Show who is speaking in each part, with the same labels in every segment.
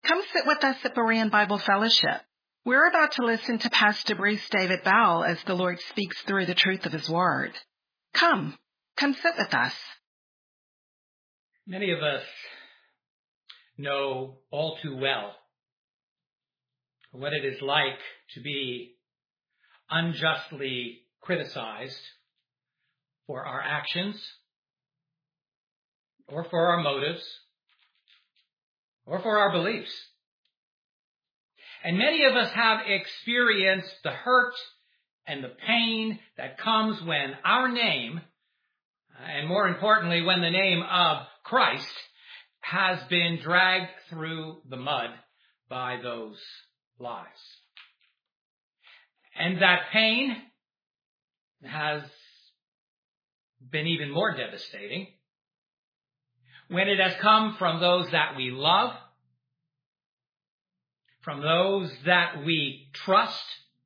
Speaker 1: Come sit with us at Berean Bible Fellowship. We're about to listen to Pastor Bruce David Bowell as the Lord speaks through the truth of His Word. Come sit with us.
Speaker 2: Many of us know all too well what it is like to be unjustly criticized for our actions, or for our motives, or for our beliefs. And many of us have experienced the hurt and the pain that comes when our name, and more importantly, when the name of Christ has been dragged through the mud by those lies. And that pain has been even more devastating when it has come from those that we love, from those that we trust,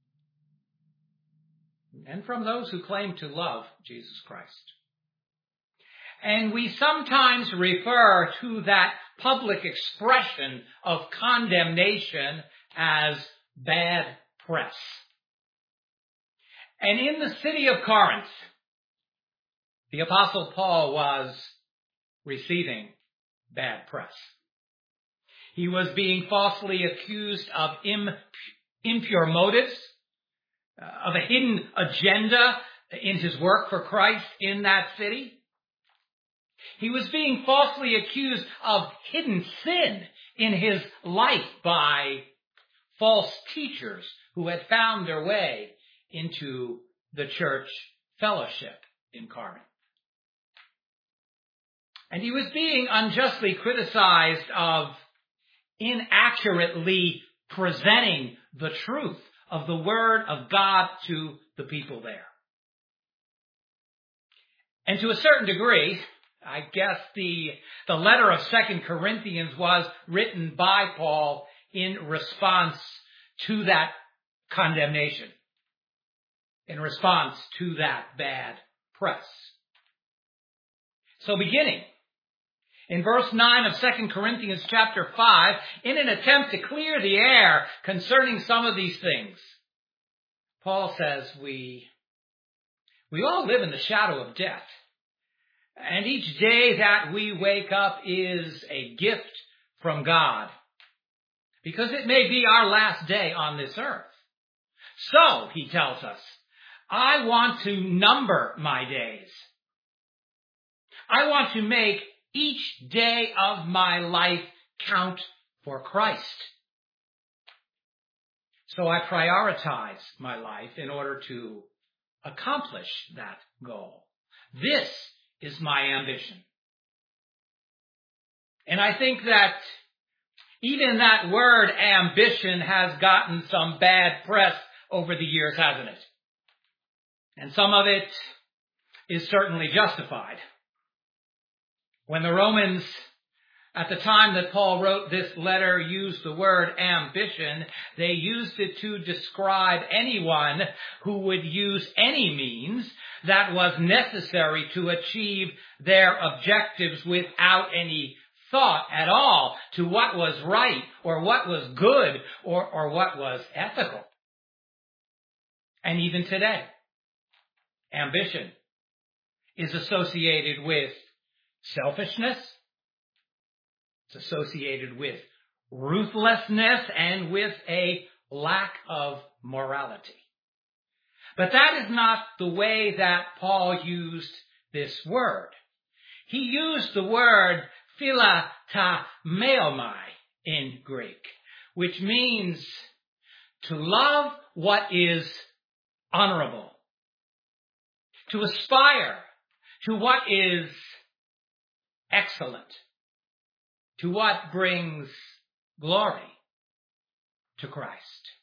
Speaker 2: and from those who claim to love Jesus Christ. And we sometimes refer to that public expression of condemnation as bad press. And in the city of Corinth, the Apostle Paul was receiving bad press. He was being falsely accused of impure motives, of a hidden agenda in his work for Christ in that city. He was being falsely accused of hidden sin in his life by false teachers who had found their way into the church fellowship in Corinth. And he was being unjustly criticized of inaccurately presenting the truth of the Word of God to the people there. And to a certain degree, I guess the letter of 2 Corinthians was written by Paul in response to that condemnation, in response to that bad press. So beginning in verse 9 of 2 Corinthians chapter 5, in an attempt to clear the air concerning some of these things, Paul says we all live in the shadow of death. And each day that we wake up is a gift from God, because it may be our last day on this earth. So, he tells us, I want to number my days. I want to make each day of my life count for Christ. So I prioritize my life in order to accomplish that goal. This is my ambition. And I think that even that word ambition has gotten some bad press over the years, hasn't it? And some of it is certainly justified. When the Romans, at the time that Paul wrote this letter, used the word ambition, they used it to describe anyone who would use any means that was necessary to achieve their objectives without any thought at all to what was right or what was good or what was ethical. And even today, ambition is associated with selfishness. It's associated with ruthlessness and with a lack of morality. But that is not the way that Paul used this word. He used the word philatamaiomai in Greek, which means to love what is honorable, to aspire to what is excellent, to what brings glory to Christ.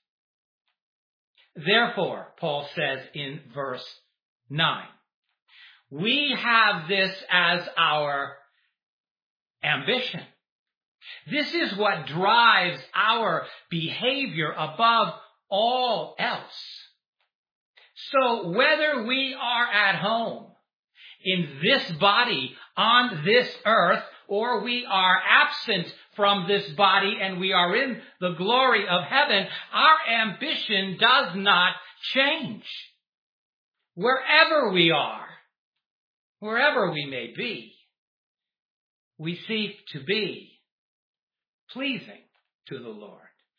Speaker 2: Therefore, Paul says in verse 9, we have this as our ambition. This is what drives our behavior above all else. So whether we are at home in this body on this earth, or we are absent from this body and we are in the glory of heaven, our ambition does not change. Wherever we are, wherever we may be, we seek to be pleasing to the Lord.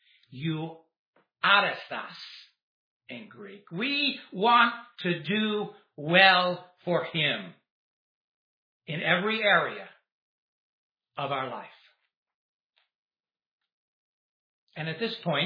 Speaker 2: Euaristos in Greek. We want to do well for him in every area of our life. And at this point,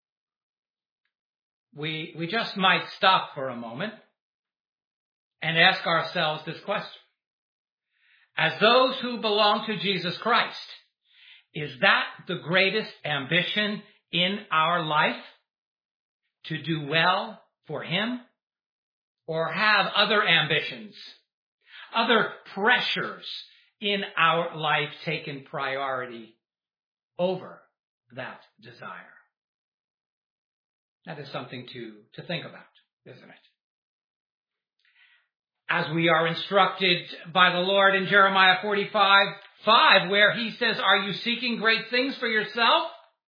Speaker 2: we just might stop for a moment and ask ourselves this question. As those who belong to Jesus Christ, is that the greatest ambition in our life? To do well for him? Or have other ambitions, other pressures in our life taken priority over that desire? That is something to think about, isn't it? As we are instructed by the Lord in Jeremiah 45:5, where he says, are you seeking great things for yourself?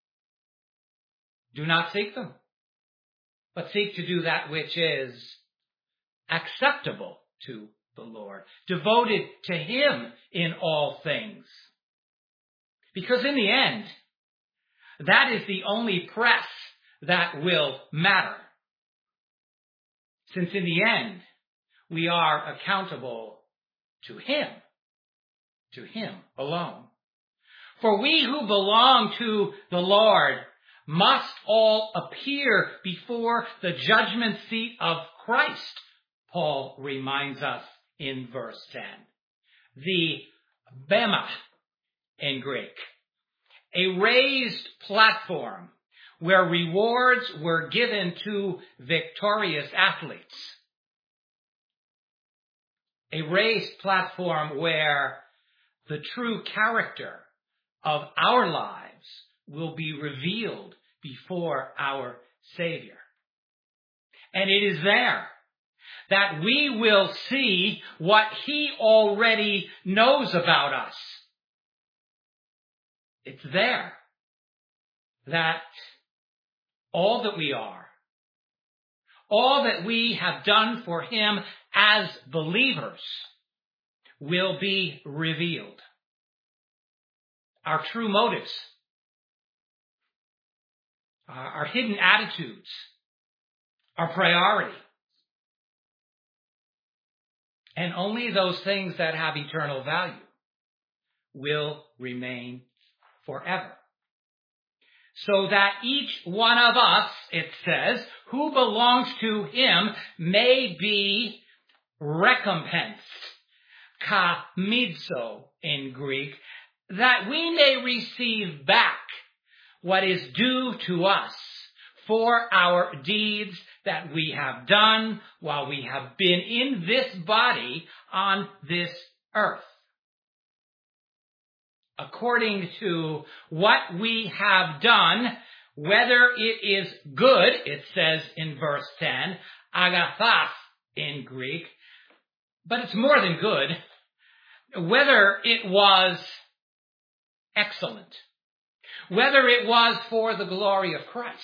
Speaker 2: Do not seek them, but seek to do that which is acceptable to the Lord, devoted to him in all things. Because in the end, that is the only press that will matter. Since in the end, we are accountable to him alone. For we who belong to the Lord must all appear before the judgment seat of Christ, Paul reminds us in verse 10. The bema in Greek, a raised platform where rewards were given to victorious athletes. A raised platform where the true character of our lives will be revealed before our Savior. And it is there that we will see what he already knows about us. It's there that all that we are, all that we have done for him as believers will be revealed. Our true motives, our hidden attitudes, our priority, and only those things that have eternal value will remain forever. So that each one of us, it says, who belongs to him may be recompensed, kamidzo in Greek, that we may receive back what is due to us for our deeds that we have done while we have been in this body on this earth. According to what we have done, whether it is good, it says in verse 10, agathos in Greek, but it's more than good, whether it was excellent, whether it was for the glory of Christ,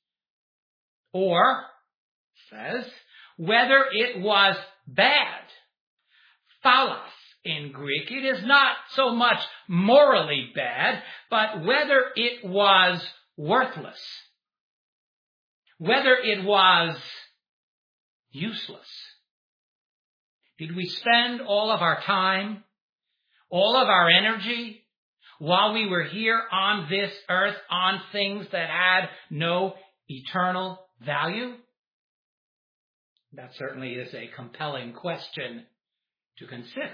Speaker 2: or, says, whether it was bad, phalos in Greek. It is not so much morally bad, but whether it was worthless, whether it was useless. Did we spend all of our time, all of our energy, while we were here on this earth on things that had no eternal value? That certainly is a compelling question to consider.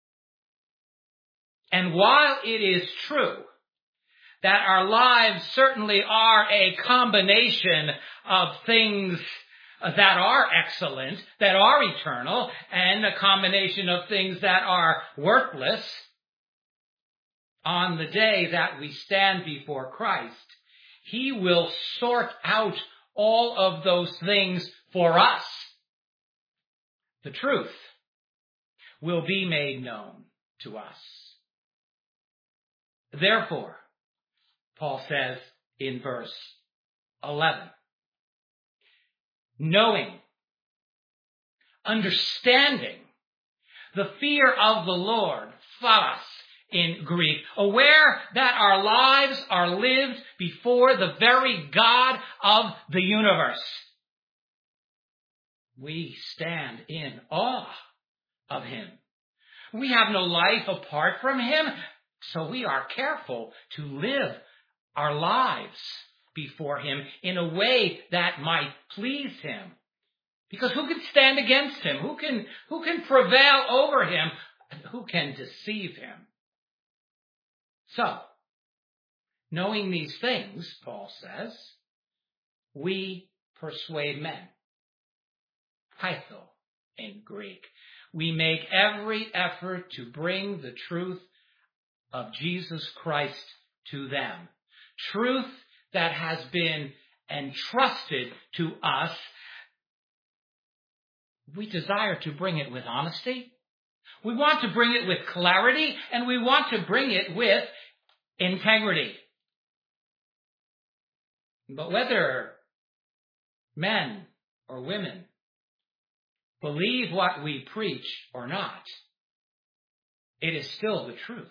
Speaker 2: And while it is true that our lives certainly are a combination of things that are excellent, that are eternal, and a combination of things that are worthless, on the day that we stand before Christ, he will sort out all of those things for us. The truth will be made known to us. Therefore, Paul says in verse 11. Knowing, understanding the fear of the Lord, phalos in Greek, aware that our lives are lived before the very God of the universe. We stand in awe of him. We have no life apart from him, so we are careful to live our lives before him in a way that might please him. Because who can stand against him? Who can prevail over him? And who can deceive him? So, knowing these things, Paul says, we persuade men. Pytho in Greek. We make every effort to bring the truth of Jesus Christ to them. Truth that has been entrusted to us. We desire to bring it with honesty. We want to bring it with clarity, and we want to bring it with integrity. But whether men or women believe what we preach or not, it is still the truth.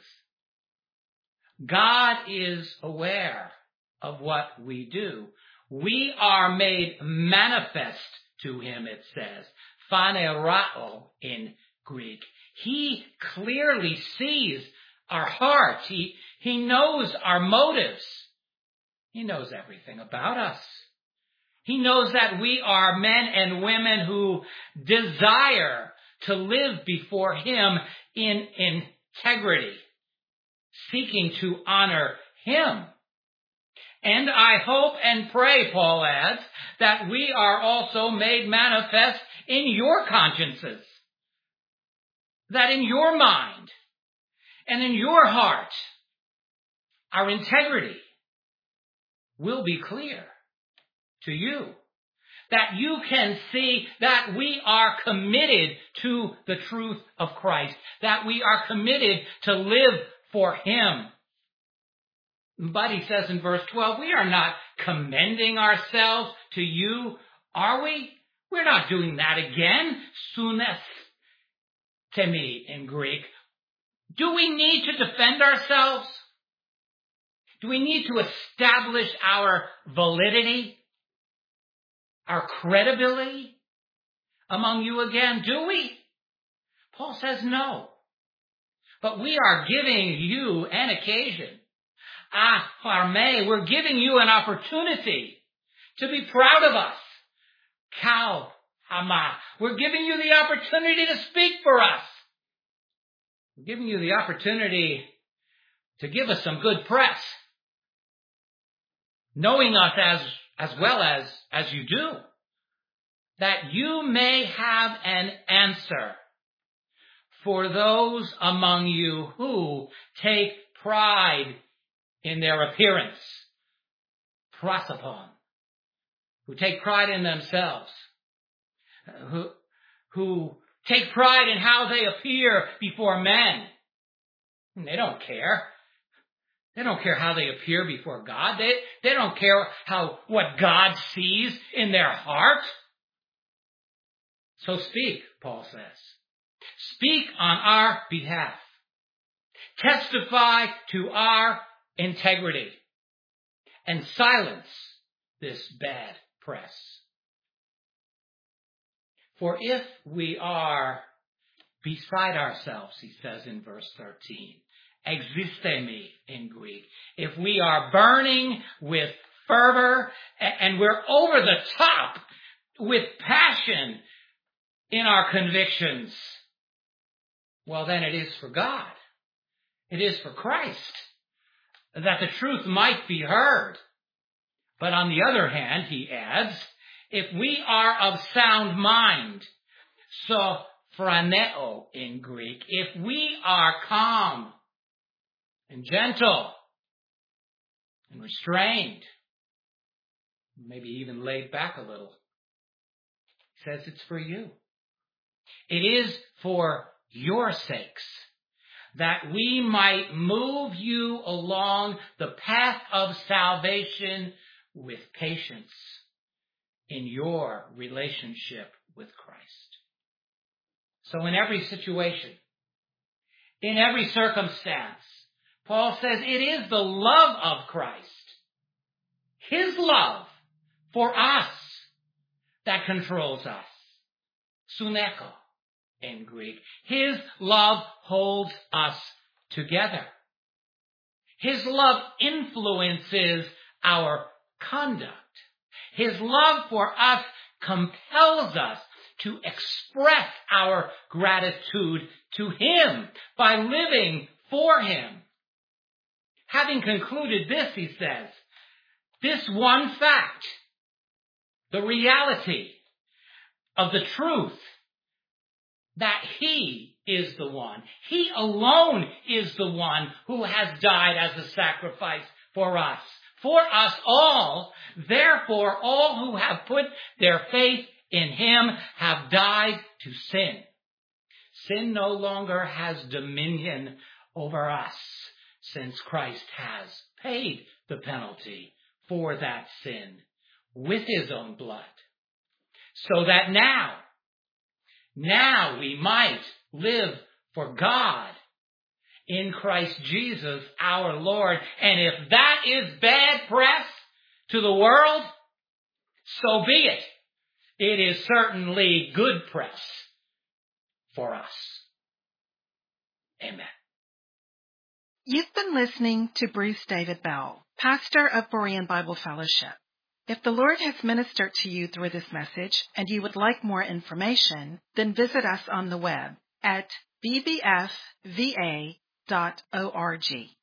Speaker 2: God is aware of what we do. We are made manifest to him, it says. Phanerao in Greek. He clearly sees our hearts. He knows our motives. He knows everything about us. He knows that we are men and women who desire to live before him in integrity, seeking to honor him. And I hope and pray, Paul adds, that we are also made manifest in your consciences, that in your mind and in your heart, our integrity will be clear to you, that you can see that we are committed to the truth of Christ, that we are committed to live for him. But he says in verse 12, we are not commending ourselves to you, are we? We're not doing that again. Sunes temi in Greek. Do we need to defend ourselves? Do we need to establish our validity, our credibility among you again? Do we? Paul says no. But we are giving you an occasion. We're giving you an opportunity to be proud of us. Kal hama. We're giving you the opportunity to speak for us. We're giving you the opportunity to give us some good press. Knowing us as well as you do. That you may have an answer for those among you who take pride in their appearance. Prosopon. Who take pride in themselves. Who take pride in how they appear before men. And they don't care. They don't care how they appear before God. They don't care what God sees in their heart. So speak, Paul says. Speak on our behalf. Testify to our integrity. And silence this bad press. For if we are beside ourselves, he says in verse 13, existemi in Greek, if we are burning with fervor and we're over the top with passion in our convictions, well then it is for God. It is for Christ that the truth might be heard. But on the other hand, he adds, if we are of sound mind, sophroneo in Greek, if we are calm and gentle and restrained, maybe even laid back a little, he says it's for you. It is for your sakes that we might move you along the path of salvation with patience in your relationship with Christ. So in every situation, in every circumstance, Paul says it is the love of Christ, his love for us, that controls us. Suneko in Greek. His love holds us together. His love influences our conduct. His love for us compels us to express our gratitude to him by living for him. Having concluded this, he says, this one fact, the reality of the truth that he is the one, he alone is the one who has died as a sacrifice for us all. Therefore, all who have put their faith in him have died to sin. Sin no longer has dominion over us, since Christ has paid the penalty for that sin with his own blood. So that now we might live for God in Christ Jesus our Lord. And if that is bad press to the world, so be it. It is certainly good press for us. Amen.
Speaker 1: You've been listening to Bruce David Bell, pastor of Berean Bible Fellowship. If the Lord has ministered to you through this message and you would like more information, then visit us on the web at bbfva.org.